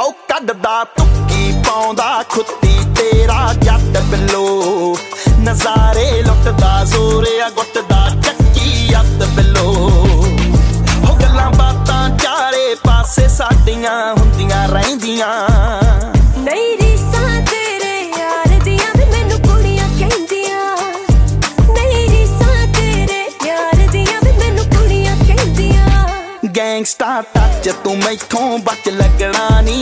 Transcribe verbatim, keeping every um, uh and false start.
ਉਹ ਕੱਢਦਾ ਤੁੱਕੀ ਪਾਉਂਦਾ ਖੁੱਤੀ ਤੇਰਾ ਜੱਟ ਬਿੱਲੋ ਨਜ਼ਾਰੇ ਲੁੱਟਦਾ ਜ਼ੋਰਿਆ ਗੁੱਟਦਾ ਚੱਕੀ ਅੱਤ ਬਿੱਲੋ ਉਹ ਗੱਲਾਂ ਬਾਤਾਂ ਚਾਰੇ ਪਾਸੇ ਸਾਡੀਆਂ ਹੁੰਦੀਆਂ ਰਹਿੰਦੀਆਂ ਨਹੀਂ ਰੀਸਾਂ ਤੇਰੇ ਯਾਰ ਦੀਆਂ ਵੀ ਮੈਨੂੰ ਕੁੜੀਆਂ ਕਹਿੰਦੀਆਂ ਨਹੀਂ ਰੀਸਾਂ ਤੇਰੇ ਯਾਰ ਦੀਆਂ ਵੀ ਮੈਨੂੰ ਕੁੜੀਆਂ ਕਹਿੰਦੀਆਂ ਗੈਂਗਸਟਰ ਟੱਚ ਤੂੰ ਮੈਥੋਂ ਬਚ ਲੱਗਣਾ ਨੀ